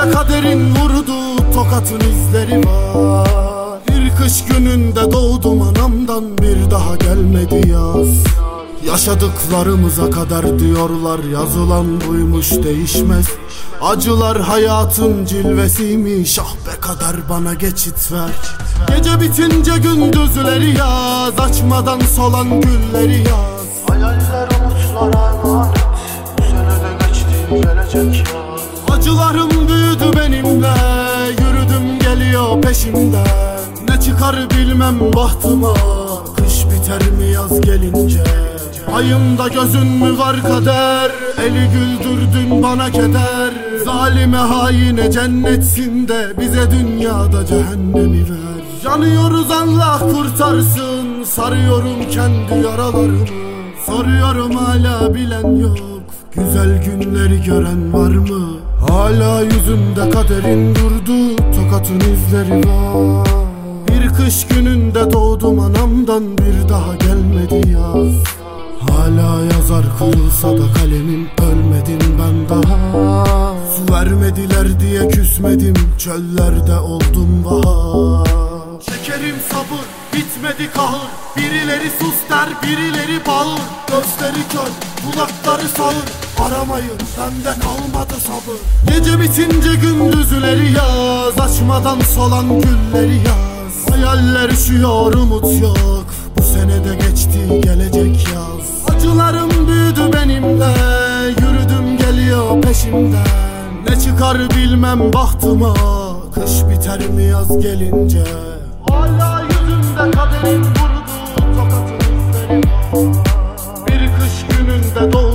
yüzümde kaderin vurdu tokatın izleri var. Bir kış gününde doğdum anamdan, bir daha gelmedi yaz. Yaşadıklarımıza kader diyorlar, yazılan buymuş değişmez. Acılar hayatın cilvesiymiş, ah be kader bana geçit ver. Gece bitince gündüzleri yaz, açmadan solan gülleri yaz. Hayaller umutlara emanet, bu senede geçti gelecek yaz. Acılarım büyüdü benimle, yürüdüm geliyor peşimden. Ne çıkar bilmem bahtıma, kış biter mi yaz gelince. Ayımda gözün mü var kader, eli güldürdün bana keder. Zalime haine cennetsinde, bize dünyada cehennemi ver. Yanıyoruz Allah kurtarsın, sarıyorum kendi yaralarımı. Soruyorum hala bilen yok, güzel günleri gören var mı? Hala yüzümde kaderin durdu tokatın izleri var. Bir kış gününde doğdum anamdan, bir daha gelmedi yaz. Hala yazar kırılsa da kalemim, ölmedim ben daha. Su vermediler diye küsmedim, çöllerde oldum bahar. Çekerim sabır, bitmedi kahır. Birileri sus der, birileri bağır. Gözleri kör, kulakları sağır. Aramayın, bende kalmadı sabır. Gece bitince gündüzleri yaz, açmadan solan gülleri yaz. Hayaller üşüyor, umut yok, bu senede geçti gelecek yaz. Acılarım büyüdü benimle, yürüdüm geliyor peşimden. Ne çıkar bilmem bahtıma, kış biter mi yaz gelince. Hala yüzümde kaderin vurdu tokatın izleri var. Bir kış gününde doğdum